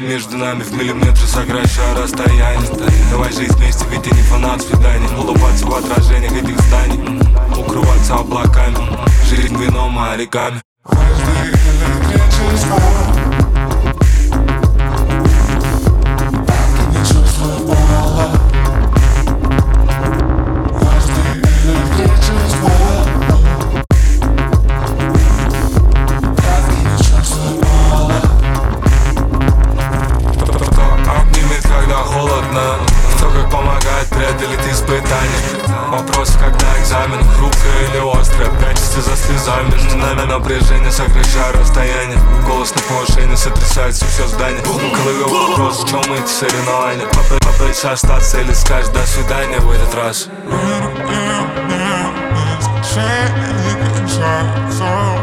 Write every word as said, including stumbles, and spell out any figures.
между нами в миллиметре сокращая расстояние. Давай жить вместе, ведь ты не фанат свиданий. Улыбаться в отражениях этих зданий, укрываться облаками. Жизнь вином, а реками. Кто как помогает преодолеть испытания. Вопрос, когда экзамен, хрупкое или острое, прячется за слезами. Между нами напряжение, сокращая расстояние. Голос на повышение, сотрясается все здание. В голове вопрос, в чем эти соревнования. Попытайся остаться или скажешь до свидания в этот раз.